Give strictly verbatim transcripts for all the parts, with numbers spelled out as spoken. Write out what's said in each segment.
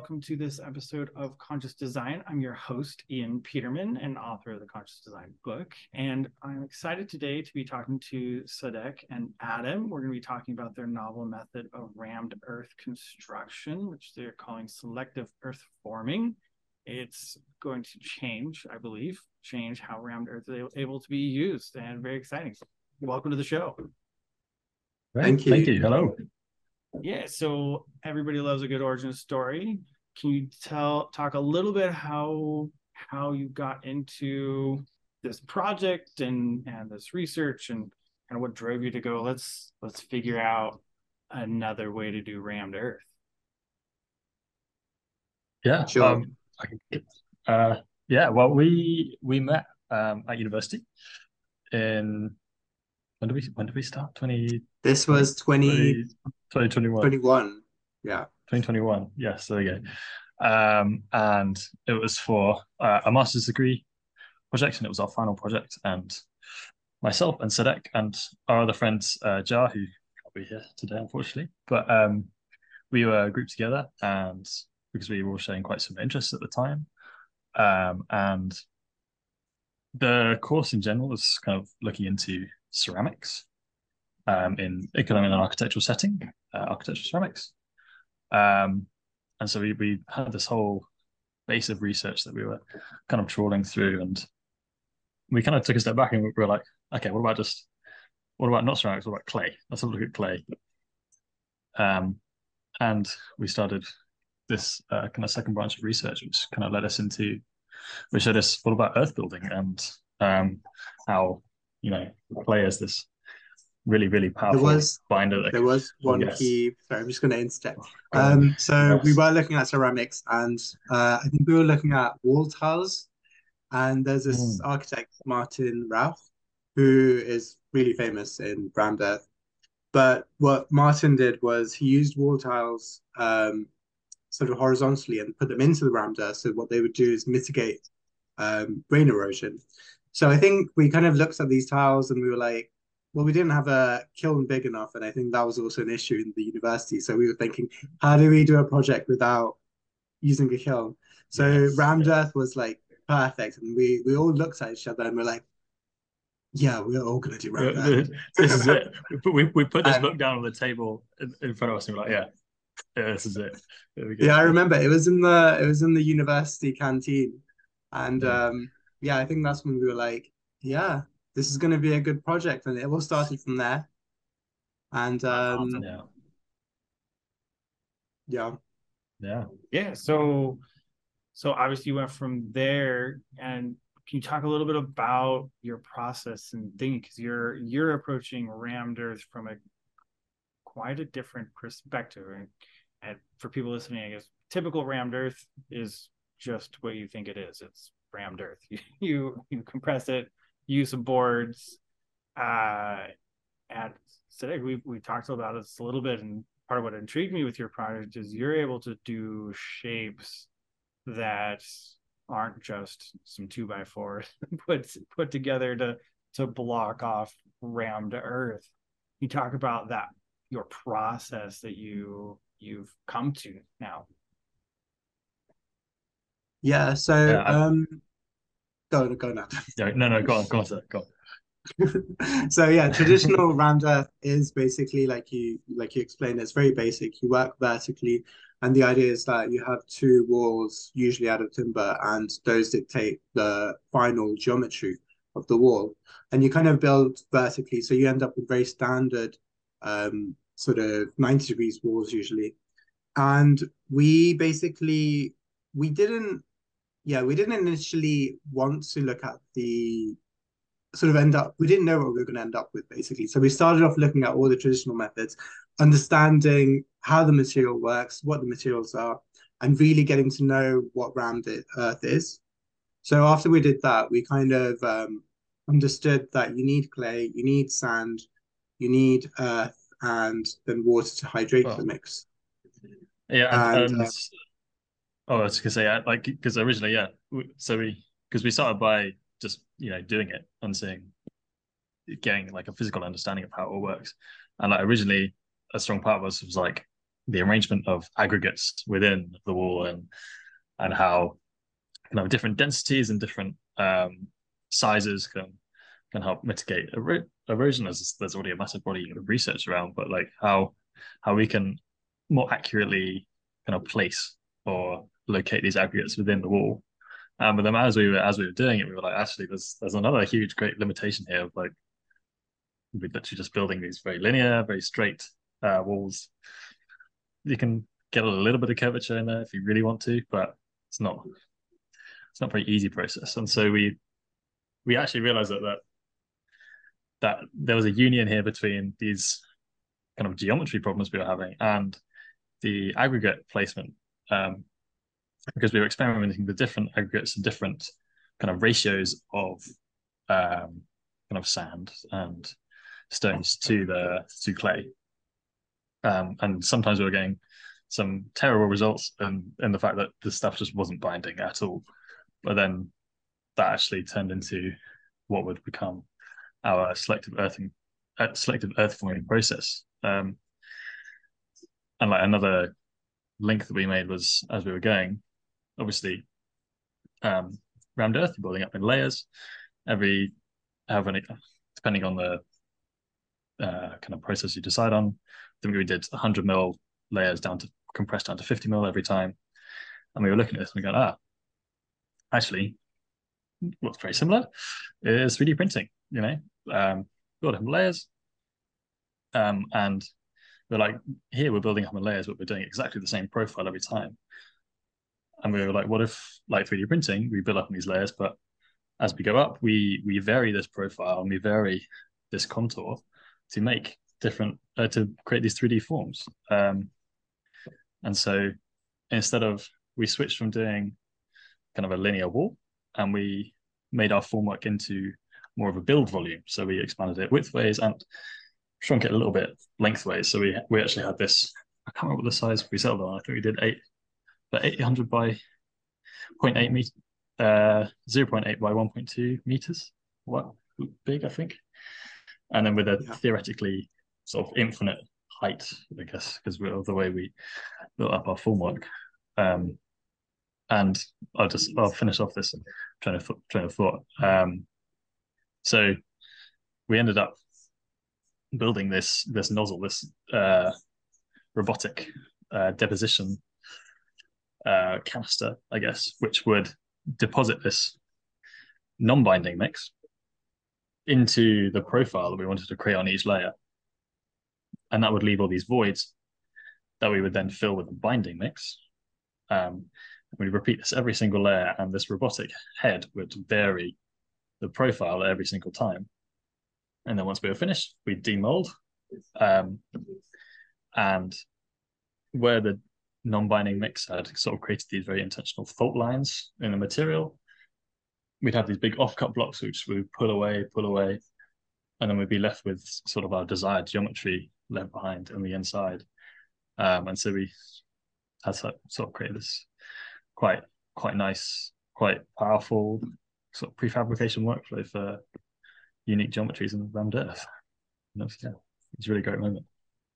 welcome to this episode of Conscious Design. I'm your host, Ian Peterman, and author of the Conscious Design book. And I'm excited today to be talking to Sadek and Adam. We're going to be talking about their novel method of rammed earth construction, which they're calling selective earth forming. It's going to change, I believe, change how rammed earth is able to be used, and very exciting. So welcome to the show. Thank you. Thank you. Hello. Yeah, so everybody loves a good origin story. Can you tell talk a little bit how how you got into this project and and this research and and what drove you to go, let's let's figure out another way to do rammed earth? Yeah. Sure. Um, I can, uh, yeah. Well, we we met um, at university in when did we when did we start? Twenty. This was twenty, twenty twenty-one. twenty-one. Yeah. twenty twenty-one. Yes. There you go. Um, and it was for uh, a master's degree project, and it was our final project. And myself and Sadek and our other friends, uh, Jar, who can't be here today, unfortunately, but um, we were grouped together, and because we were all showing quite some interest at the time, um, and the course in general was kind of looking into ceramics, um, in economic and architectural setting, uh, architectural ceramics. Um, and so we, we had this whole base of research that we were kind of trawling through, and we kind of took a step back and we were like, okay, what about just, what about not ceramics, what about clay? Let's have a look at clay. Um, and we started this uh, kind of second branch of research, which kind of led us into, which showed us all about earth building and um, how, you know, clay is this really, really powerful There was binder. That there was one yes. key. Sorry, I'm just going to interject. Oh, Um, so yes. we were looking at ceramics, and uh, I think we were looking at wall tiles. And there's this Mm. architect, Martin Rauch, who is really famous in rammed earth. But what Martin did was he used wall tiles um, sort of horizontally and put them into the rammed earth. So what they would do is mitigate um, rain erosion. So I think we kind of looked at these tiles and we were like, well, we didn't have a kiln big enough. And I think that was also an issue in the university. So we were thinking, how do we do a project without using a kiln? So Yes, rammed yes. earth was like perfect. And we, we all looked at each other and we're like, yeah, we're all going to do rammed earth. This is it. We put, we, we put this And book down on the table in, in front of us and we're like, yeah, yeah, this is it. There we go. yeah, I remember it was in the it was in the university canteen. And Yeah. um yeah, I think that's when we were like, yeah, this is going to be a good project. And it all started from there. And That's um awesome. Yeah. yeah. Yeah. Yeah, so so obviously you went from there, and can you talk a little bit about your process and thinking, because you're you're approaching rammed earth from a quite a different perspective, and, and for people listening, I guess typical rammed earth is just what you think it is. It's rammed earth. You you, you compress it, use some boards, uh, and today we we talked about this a little bit, and part of what intrigued me with your project is you're able to do shapes that aren't just some two by four put put together to to block off rammed earth. You talk about that, your process that you you've come to now. Yeah, so Yeah. I, um go go now. yeah. No, no, go on, go on, sir. Go on. So yeah, traditional rammed earth is basically like you like you explained, it's very basic. You work vertically, and the idea is that you have two walls, usually out of timber, and those dictate the final geometry of the wall. And you kind of build vertically, so you end up with very standard um, sort of ninety degrees walls usually. And we basically we didn't yeah, we didn't initially want to look at the sort of end up, we didn't know what we were going to end up with basically. So we started off looking at all the traditional methods, understanding how the material works, what the materials are, and really getting to know what rammed earth is. So after we did that, we kind of um, understood that you need clay, you need sand, you need earth, and then water to hydrate the Well, mix. yeah, and And and uh, oh, I was gonna say, like, because originally, yeah, so we because we started by just you know doing it and seeing, getting like a physical understanding of how it all works, and like originally, a strong part of us was like, the arrangement of aggregates within the wall, and and how kind of different densities and different um, sizes can can help mitigate ero- erosion. As there's already a massive body of research around, but like how how we can more accurately kind of place or locate these aggregates within the wall. Um, but then as we were as we were doing it, we were like, actually, there's there's another huge, great limitation here of like we're literally just building these very linear, very straight uh, walls. You can get a little bit of curvature in there if you really want to, but it's not it's not a very easy process. And so we we actually realized that that that there was a union here between these kind of geometry problems we were having and the aggregate placement, um, because we were experimenting with different aggregates and different kind of ratios of um, kind of sand and stones to the to clay. Um, and sometimes we were getting some terrible results, and and the fact that the stuff just wasn't binding at all. But then that actually turned into what would become our selective earthing, uh, selective earth forming process. Um, and like another link that we made was as we were going, obviously, um, rammed earth, you're building up in layers. Every however many, depending on the uh, kind of process you decide on. I think we did one hundred mil layers down to compressed down to fifty mil every time, and we were looking at this and we go, ah, actually, what's very similar is three D printing. You know, um, build up layers, um, and we're like, here we're building up in layers, but we're doing exactly the same profile every time. And we were like, what if, like three D printing, we build up in these layers, but as we go up, we we vary this profile and we vary this contour to make different uh, to create these three D forms. Um, and so instead of we switched from doing kind of a linear wall, and we made our formwork into more of a build volume. So we expanded it widthways and shrunk it a little bit lengthways. So we we actually had this. I can't remember what the size we settled on. I think we did eight, but eight hundred by zero point eight meters, uh, zero point eight by one point two meters. What big, I think. And then with a yeah. theoretically sort of infinite height, I guess, because of the way we built up our formwork. Um, and I'll just I'll finish off this train of train of thought. Um, so we ended up building this this nozzle, this uh, robotic uh, deposition uh, canister, I guess, which would deposit this non-binding mix into the profile that we wanted to create on each layer. And that would leave all these voids that we would then fill with a binding mix. Um, we'd repeat this every single layer, and this robotic head would vary the profile every single time. And then once we were finished, we'd demold. Um, and where the non-binding mix had sort of created these very intentional fault lines in the material, we'd have these big off-cut blocks which we would pull away, pull away, and then we'd be left with sort of our desired geometry left behind on the inside. Um, and so we had to sort of create this quite quite nice, quite powerful sort of prefabrication workflow for unique geometries in rammed earth. And was, yeah, it's a really great moment.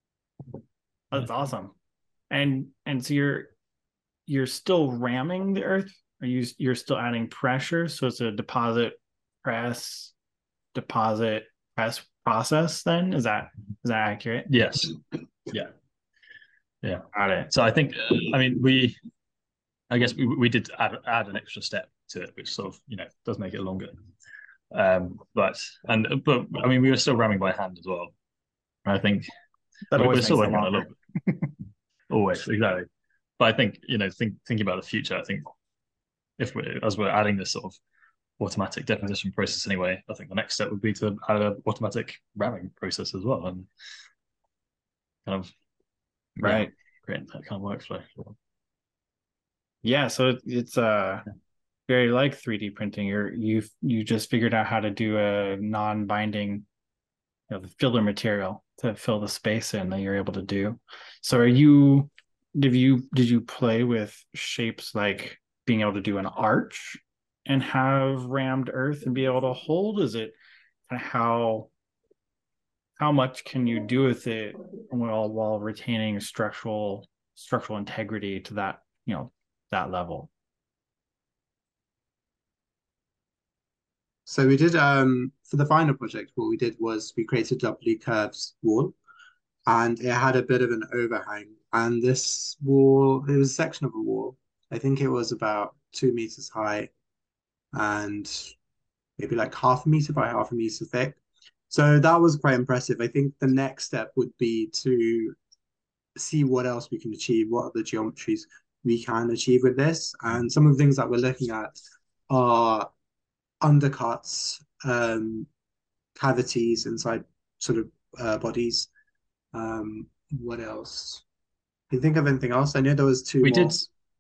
That's awesome. And and so you're you're still ramming the earth? Are you you're still adding pressure? So it's a deposit press deposit press process then? Is that is that accurate? Yes. Yeah. Yeah. Got it. So I think I mean we I guess we we did add add an extra step to it, which sort of, you know, does make it longer. Um but and but I mean we were still ramming by hand as well. I think that we're, we're still working on a little bit. Always, exactly. But I think, you know, think thinking about the future, I think if we as we're adding this sort of automatic deposition process anyway, I think the next step would be to add an automatic ramming process as well, and kind of right create that kind of workflow. Yeah, so it's uh very like three D printing. You're you've you just figured out how to do a non-binding, you know, the filler material to fill the space in that you're able to do. So are you did you did you play with shapes like being able to do an arch and have rammed earth and be able to hold? Is it kind of how how much can you do with it while while retaining structural structural integrity to that, you know, that level? So we did um for the final project, what we did was we created a doubly curved wall, and it had a bit of an overhang. And this wall, it was a section of a wall. I think it was about two meters high and maybe like half a meter by half a meter thick. So that was quite impressive. I think the next step would be to see what else we can achieve, what are the geometries we can achieve with this. And some of the things that we're looking at are undercuts, um, cavities inside sort of uh, bodies. Um, what else? Can you think of anything else? I know there was two We more. did,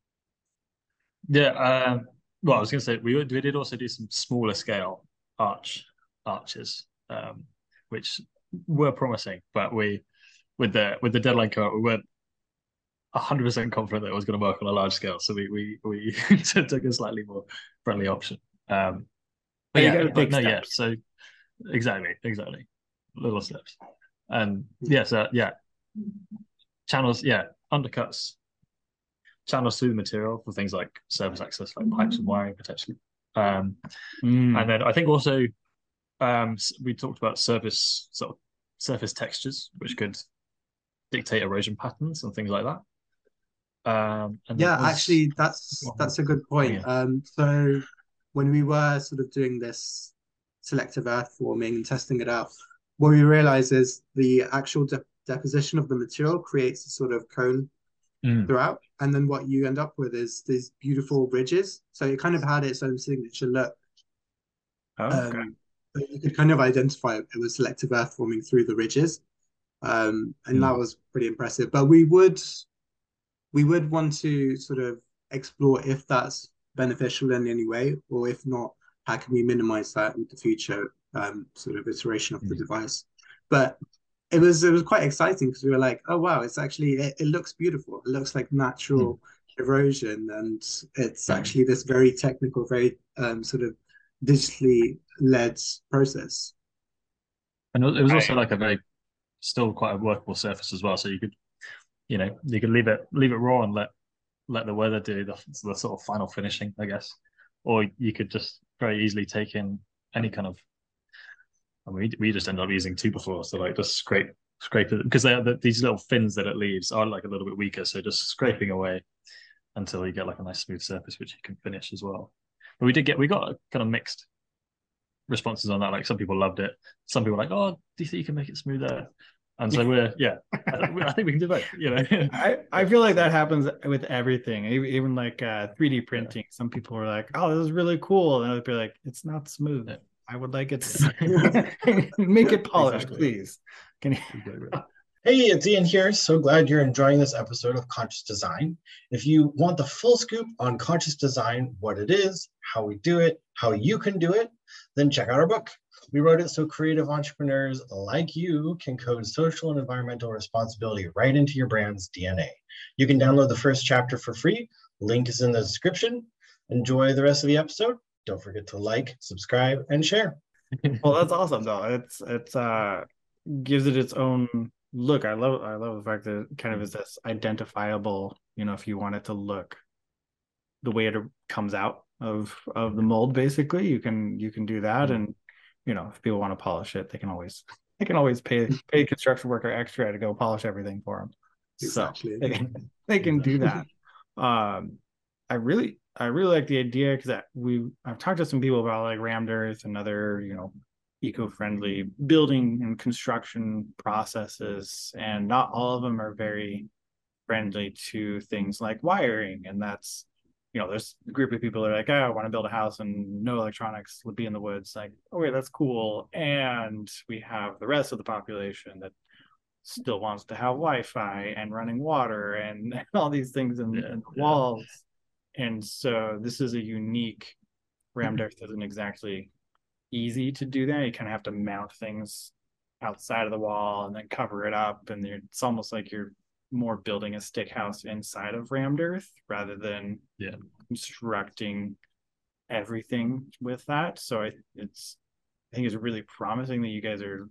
yeah. Um, well, I was going to say we we did also do some smaller scale arch arches, um, which were promising, but we with the with the deadline cut, we weren't one hundred percent confident that it was going to work on a large scale, so we we we took a slightly more friendly option. Um, but But you yeah, got to but take no, yeah. steps. So exactly, exactly, little steps, and yeah, so yeah, channels, yeah, undercuts, channels through the material for things like surface access, like pipes and wiring potentially. Um, Mm. and then I think also um, we talked about surface sort of surface textures, which could dictate erosion patterns and things like that. Um, and there Yeah, was actually, that's one more. that's a good Oh, point. yeah. Um, so when we were sort of doing this selective earth forming and testing it out, what we realized is the actual de deposition of the material creates a sort of cone Mm. throughout, and then what you end up with is these beautiful ridges. So it kind of had its own signature look. Oh, okay. Um, but you could kind of identify it was selective earth forming through the ridges, um, and that Mm. was pretty impressive. But we would we would want to sort of explore if that's beneficial in any way, or if not, how can we minimize that in the future um, sort of iteration of the Mm. device. But it was it was quite exciting because we were like, oh wow, it's actually it, it looks beautiful. It looks like Mm. natural erosion, and it's Mm. actually this very technical, very um, sort of digitally led process. And it was also I, like a very still quite a workable surface as well. So you could, you know, you could leave it leave it raw and let let the weather do the, the sort of final finishing, I guess. Or you could just very easily take in any kind of. I mean, we, we just ended up using two before, so like just scrape scrape it because they are the, these little fins that it leaves are like a little bit weaker, so just scraping away until you get like a nice smooth surface which you can finish as well. But we did get we got kind of mixed responses on that. Like some people loved it, some people were like, "Oh, do you think you can make it smoother?" And so we're yeah, I, I think we can do both. You know, I I feel like that happens with everything, even, even like uh, three D printing. Yeah. Some people are like, "Oh, this is really cool," and other people are like, "It's not smooth. Yeah. I would like it to make it polished, exactly. Please." Can you? Hey, it's Ian here. So glad you're enjoying this episode of Conscious Design. If you want the full scoop on conscious design, what it is, how we do it, how you can do it, then check out our book. We wrote it so creative entrepreneurs like you can code social and environmental responsibility right into your brand's D N A. You can download the first chapter for free. Link is in the description. Enjoy the rest of the episode. Don't forget to like, subscribe, and share. Well, that's awesome though. It's it's uh gives it its own look. I love I love the fact that it kind of is this identifiable, you know, if you want it to look the way it comes out of of the mold, basically, you can you can do that. And you know, if people want to polish it, they can always they can always pay pay a construction worker extra to go polish everything for them. Exactly. So they can, they can do that. Um, I really I really like the idea because we I've talked to some people about like rammed earth and other, you know, eco-friendly building and construction processes, and not all of them are very friendly to things like wiring. And that's, you know, there's a group of people that are like, oh, I want to build a house and no electronics would be in the woods. Like, oh, wait, that's cool. And we have the rest of the population that still wants to have Wi-Fi and running water and all these things in, yeah, in the walls. Yeah. And so this is a unique, rammed earth isn't exactly easy to do that. You kind of have to mount things outside of the wall and then cover it up. And it's almost like you're more building a stick house inside of rammed earth rather than yeah. constructing everything with that. So I, it's, I think it's really promising that you guys are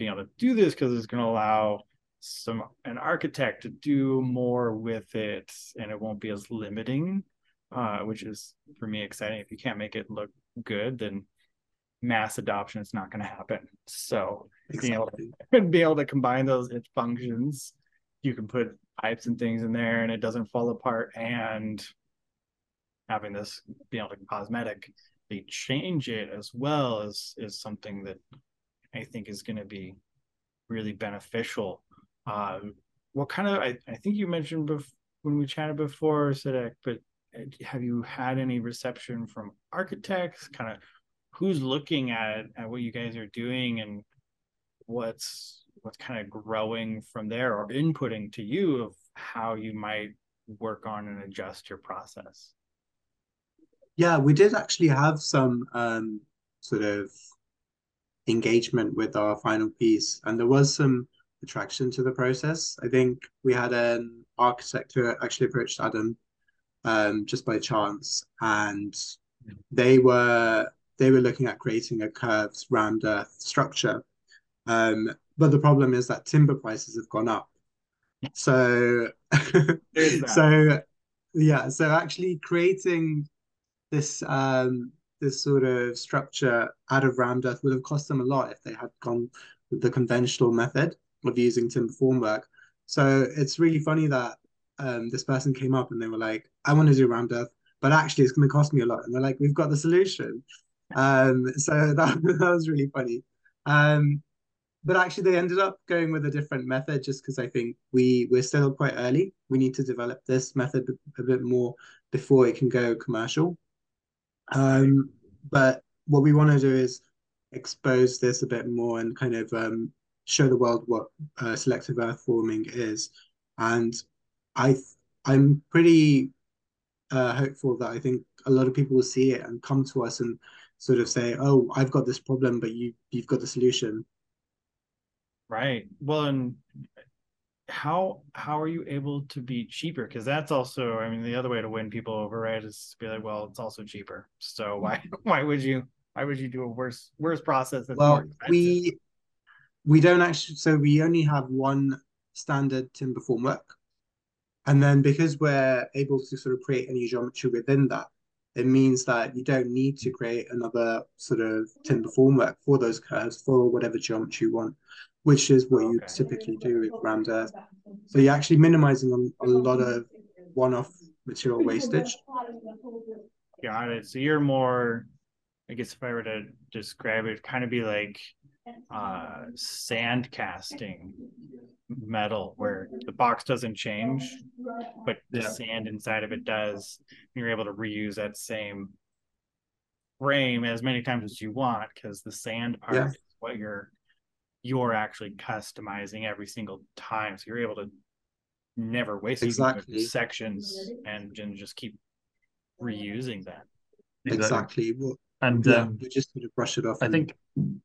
being able to do this because it's going to allow some an architect to do more with it, and it won't be as limiting, uh, which is for me exciting. If you can't make it look good, then mass adoption is not going to happen. So exactly. being able to being able to combine those functions, you can put pipes and things in there, and it doesn't fall apart. And having this being able to cosmetic, they change it as well is is something that I think is going to be really beneficial. Um, what kind of I, I think you mentioned bef- when we chatted before, Sadek, but have you had any reception from architects? Kind of who's looking at at what you guys are doing, and what's what's kind of growing from there or inputting to you of how you might work on and adjust your process? Yeah, we did actually have some um, sort of engagement with our final piece, and there was some attraction to the process. I think we had an architect who actually approached Adam um, just by chance, and they were they were looking at creating a curved rammed earth structure. Um, but the problem is that timber prices have gone up. So, so yeah, so actually creating this um, this sort of structure out of rammed earth would have cost them a lot if they had gone with the conventional method of using timber formwork. So it's really funny that um, this person came up and they were like, I want to do rammed earth, but actually it's going to cost me a lot. And they're like, we've got the solution. Um, so that, that was really funny. Um, but actually they ended up going with a different method just because I think we, we're still quite early. We need to develop this method a bit more before it can go commercial. Um, but what we want to do is expose this a bit more and kind of um, show the world what uh, selective earth forming is. And I, I'm pretty uh, hopeful that I think a lot of people will see it and come to us and sort of say, "Oh, I've got this problem, but you you've got the solution." Right. Well, and how how are you able to be cheaper? Because that's also, I mean, the other way to win people over, right, is to be like, well, it's also cheaper. So why why would you why would you do a worse worse process that's well, more expensive? we we don't actually. So we only have one standard timber formwork, and then because we're able to sort of create any geometry within that, it means that you don't need to create another sort of timber formwork for those curves for whatever geometry you want, which is what you Okay. typically do with rammed earth. So you're actually minimizing a, a lot of one-off material wastage. Got it. So you're more, I guess if I were to describe it, it'd kind of be like uh sand casting metal, where the box doesn't change, but the Yeah. sand inside of it does. You're able to reuse that same frame as many times as you want, because the sand part Yeah. is what you're you're actually customizing every single time. So you're able to never waste it. You can do Exactly. sections and, and just keep reusing that. Exactly. Well, And yeah, um, we just sort of brush it off. I and think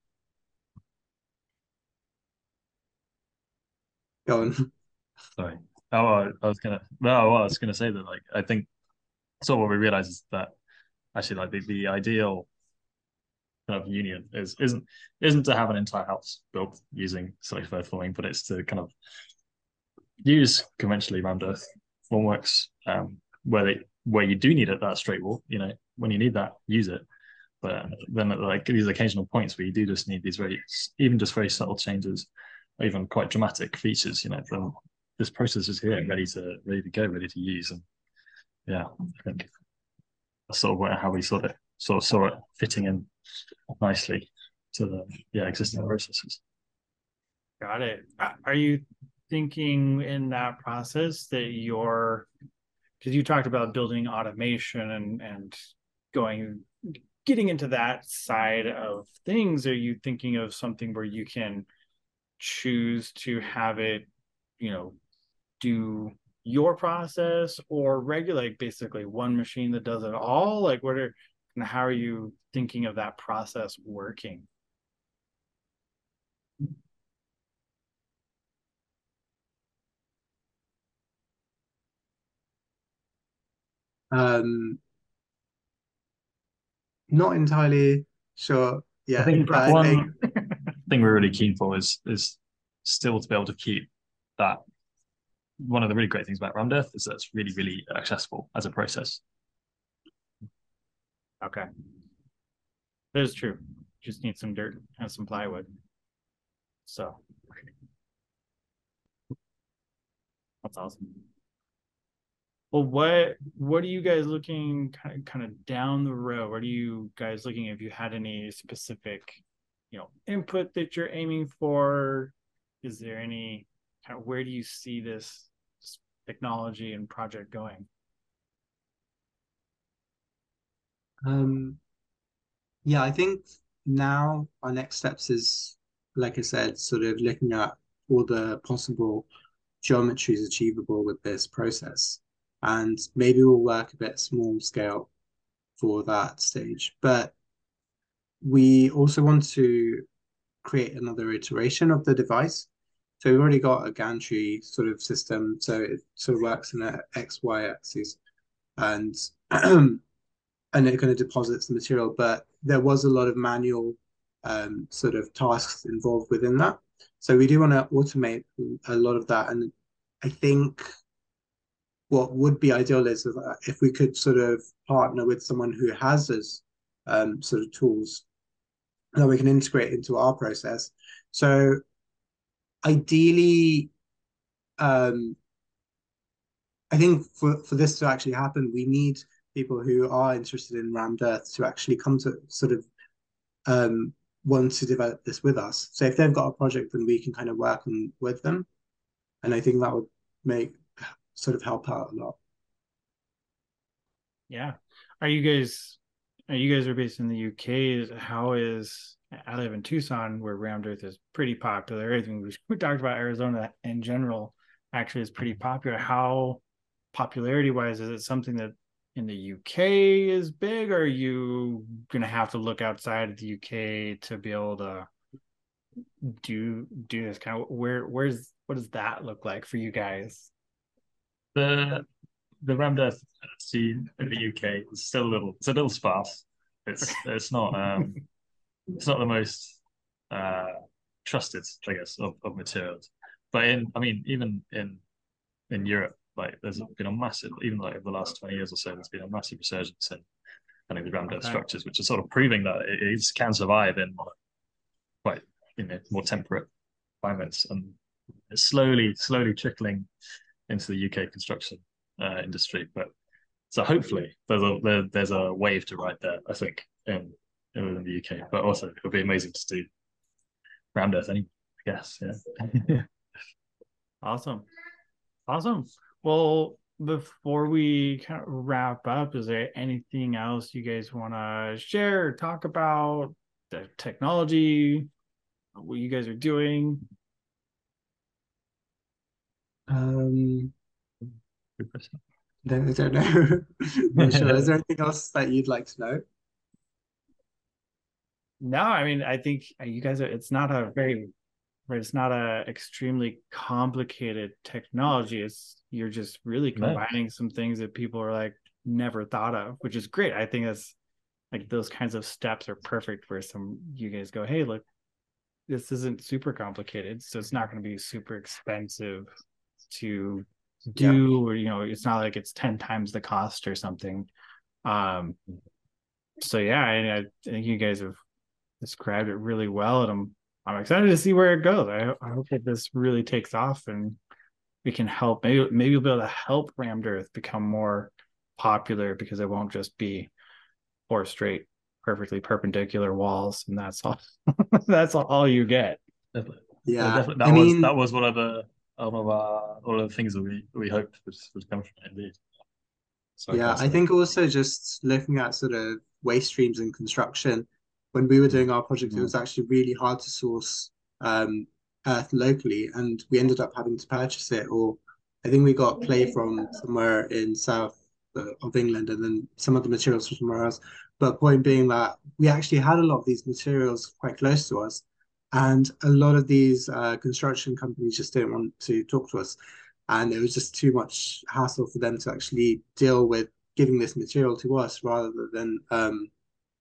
go on. sorry. Oh, I I was gonna no, well, I was gonna say that like I think sort of what we realize is that actually like the, the ideal kind of union is isn't isn't to have an entire house built using selective earth forming, but it's to kind of use conventionally rammed earth formworks um, where they where you do need it that straight wall. You know, when you need that, use it. But then at like these occasional points where you do just need these very even just very subtle changes, or even quite dramatic features, you know, then this process is here, ready to ready to go, ready to use. And yeah, I think that's sort of how we sort of sort of saw it fitting in nicely to the yeah existing processes. Got it. Are you thinking in that process that you're, because you talked about building automation and and going getting into that side of things, are you thinking of something where you can choose to have it, you know, do your process, or regulate basically one machine that does it all? Like, what are and how are you thinking of that process working? Um, not entirely sure I yet, think but I think one thing we're really keen for is is still to be able to keep that. One of the really great things about rammed earth is that it's really, really accessible as a process. Okay. That is true. Just need some dirt and some plywood. So that's awesome. Well, what what are you guys looking kind of kind of down the road? What are you guys looking, if you had any specific, you know, input that you're aiming for? Is there any kind of, where do you see this technology and project going? Um, yeah, I think now our next steps is, like I said, sort of looking at all the possible geometries achievable with this process. And maybe we'll work a bit small scale for that stage. But we also want to create another iteration of the device. So we've already got a gantry sort of system. So it sort of works in an X Y axis. And and it kind of deposits the material. But there was a lot of manual um, sort of tasks involved within that. So we do want to automate a lot of that. And I think what would be ideal is if we could sort of partner with someone who has those um, sort of tools that we can integrate into our process. So ideally, um, I think for, for this to actually happen, we need people who are interested in rammed earth to actually come to sort of um, want to develop this with us. So if they've got a project, then we can kind of work on with them. And I think that would make sort of help out a lot. Yeah. Are you guys, are you guys are based in the U K? How is, I live in Tucson where rammed earth is pretty popular. Everything we, we talked about, Arizona in general actually is pretty popular. How popularity wise, is it something that in the U K is big, or are you going to have to look outside of the U K to be able to do do this kind of, where where's what does that look like for you guys? The the rammed earth scene in the U K is still a little it's a little sparse. It's it's not um it's not the most uh trusted, I guess, of, of materials. But in I mean even in in Europe, like there's been a massive, even like over the last twenty years or so, there's been a massive resurgence in I think the rammed earth Okay. structures, which is sort of proving that it is, can survive in quite, you know, more temperate climates, and it's slowly, slowly trickling into the U K construction uh, industry. But so hopefully there's a there, there's a wave to ride there, I think, in, in the U K. But also it would be amazing to do rammed earth anyway, I guess. Yeah. Awesome. Awesome. Well, before we kind of wrap up, is there anything else you guys want to share or talk about? The technology, what you guys are doing? Um, I don't, I don't know. Not sure. Is there anything else that you'd like to know? No, I mean, I think you guys are, it's not a very, it's not a extremely complicated technology. It's, you're just really combining no. some things that people are like never thought of, which is great. I think that's like, those kinds of steps are perfect where some, you guys go, hey, look, this isn't super complicated, so it's not going to be super expensive to do, yeah. or, you know, it's not like it's ten times the cost or something. Um, so yeah, I, I think you guys have described it really well, and I'm I'm excited to see where it goes. I, I hope that this really takes off and we can help. Maybe maybe we'll be able to help rammed earth become more popular, because it won't just be four straight, perfectly perpendicular walls, and that's all. That's all you get. Definitely. Yeah, yeah definitely. That I was mean, that was one of the one of our all of the things that we we hoped would, would come from it, indeed. So yeah, I think also just looking at sort of waste streams in construction. When we were doing our project, mm-hmm. it was actually really hard to source um, earth locally, and we ended up having to purchase it. Or I think we got clay from somewhere in south of England, and then some of the materials from somewhere else. But point being that we actually had a lot of these materials quite close to us, and a lot of these uh, construction companies just didn't want to talk to us, and it was just too much hassle for them to actually deal with giving this material to us rather than um,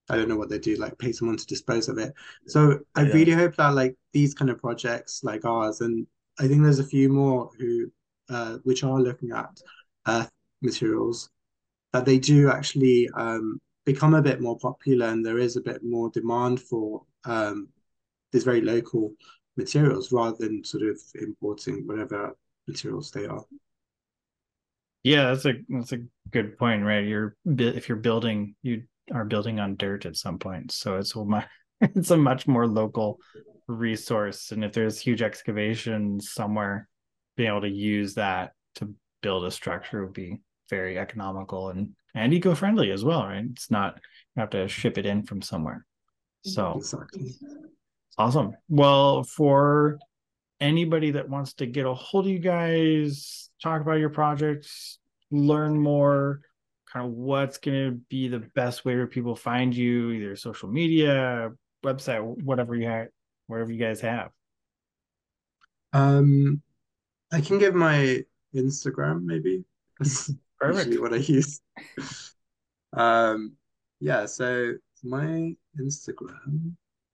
I don't know what they do, like pay someone to dispose of it. So I Yeah. really hope that like these kind of projects like ours, and I think there's a few more who uh, which are looking at earth materials, that they do actually um, become a bit more popular, and there is a bit more demand for um, these very local materials rather than sort of importing whatever materials they are. Yeah, that's a that's a good point, right? You're if you're building, you are building on dirt at some point, so it's a much it's a much more local resource. And if there's huge excavations somewhere, being able to use that to build a structure would be very economical and and eco-friendly as well, right? It's not you have to ship it in from somewhere. So Exactly. awesome. Well, for anybody that wants to get a hold of you guys, talk about your projects, learn more, kind of what's going to be the best way for people to find you, either social media, website, whatever you have, whatever you guys have. Um, I can give my Instagram maybe. That's usually Perfect. what I use. Um, yeah, so my Instagram,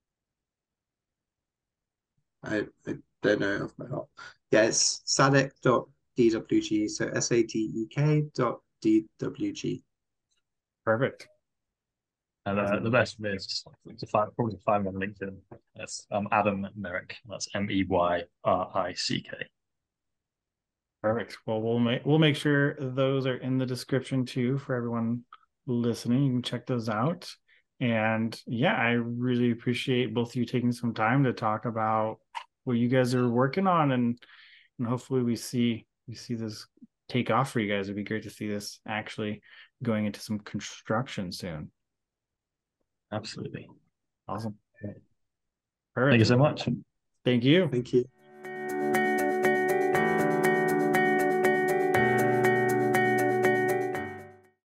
I, I don't know off my heart. Yeah, it's sadek dot d w g, so S A D E K dot D W G. Perfect. And uh, the best way is just like, to find, probably find me on LinkedIn. That's um, Adam Meyrick. That's M E Y R I C K. Perfect. Well, we'll make we'll make sure those are in the description too for everyone listening. You can check those out. And yeah, I really appreciate both of you taking some time to talk about what you guys are working on, and and hopefully we see we see this take off for you guys. It'd be great to see this actually going into some construction soon. Absolutely. Awesome. Thank you Perfect. so much. Thank you. Thank you.